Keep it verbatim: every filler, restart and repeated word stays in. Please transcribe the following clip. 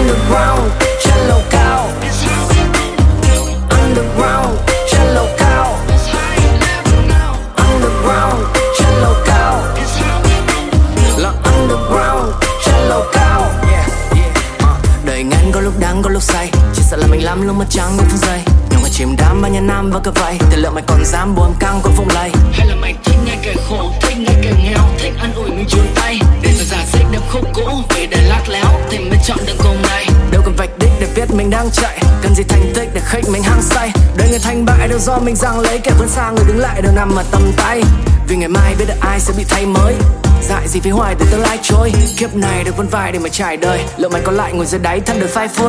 Underground trên lầu cao, underground trên lầu cao, underground trên lầu cao, là underground trên lầu cao. Yeah, yeah. Uh, đời ngắn có lúc đắng có lúc say, chỉ sợ là mình lắm lúc mất trắng những phút giây. Nhau mà chìm đắm bao nhiêu năm vào cơ vây, từ lượng mày còn dám buông căng con phụng lây. Hay là mày thích nghe kẻ khổ, thích nghe kẻ nghèo, thích ăn ủi mình chuồn tay, để rồi giả dích đập khúc cũ về để lắc léo, thì mới chọn đường cùng này. Đâu cần vạch đích để biết mình đang chạy, cần gì thành tích để khích mình hăng say. Đời người thành bại đâu do mình giằng lấy, kẻ vươn xa người đứng lại đều nằm ở tầm tay. Vì ngày mai biết được ai sẽ bị thay mới, dại gì phía hoài để tương lai trôi. Kiếp này được vươn vai để mà trải đời, liệu mày có lại ngồi dưới đáy thân đời phai phôi.